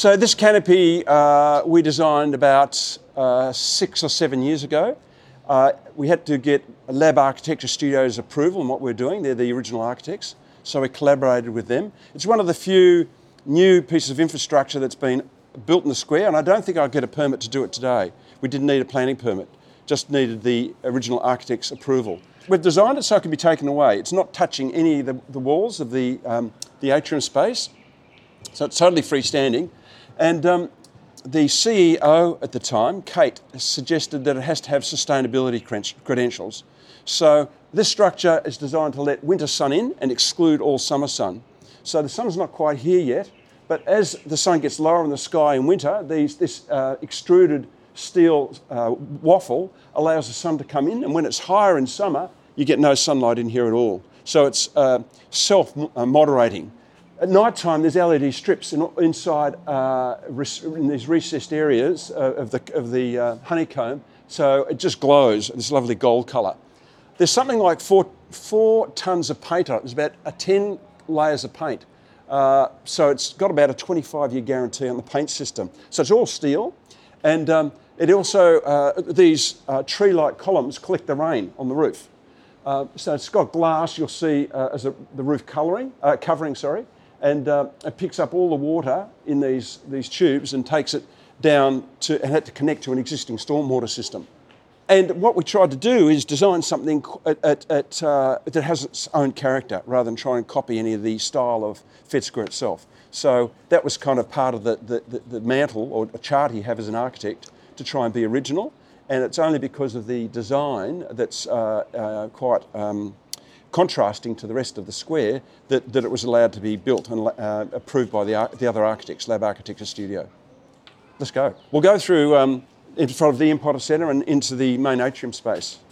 So this canopy we designed about 6 or 7 years ago. We had to get Lab Architecture Studios approval on what we're doing. They're the original architects, so we collaborated with them. It's one of the few new pieces of infrastructure that's been built in the square, and I don't think I'll get a permit to do it today. We didn't need a planning permit, just needed the original architect's approval. We've designed it so it can be taken away. It's not touching any of the walls of the atrium space, so it's totally freestanding. And the CEO at the time, Kate, suggested that it has to have sustainability credentials. So this structure is designed to let winter sun in and exclude all summer sun. So the sun's not quite here yet, but as the sun gets lower in the sky in winter, this extruded steel waffle allows the sun to come in, and when it's higher in summer, you get no sunlight in here at all. So it's self-moderating. At night time, there's LED strips inside in these recessed areas of the honeycomb, so it just glows this lovely gold colour. There's something like four tonnes of paint on it. There's about 10 layers of paint. So it's got about a 25-year guarantee on the paint system. So it's all steel, and it also these tree-like columns collect the rain on the roof. So it's got glass. You'll see as the roof covering, and it picks up all the water in these tubes and takes it down to, and had to connect to an existing stormwater system. And what we tried to do is design something that has its own character rather than try and copy any of the style of Fed Square itself. So that was kind of part of the mantle or a chart you have as an architect to try and be original. And it's only because of the design that's quite contrasting to the rest of the square that it was allowed to be built and approved by the other architects, Lab Architecture Studio. Let's go. We'll go through in front of the Empire Centre and into the main atrium space.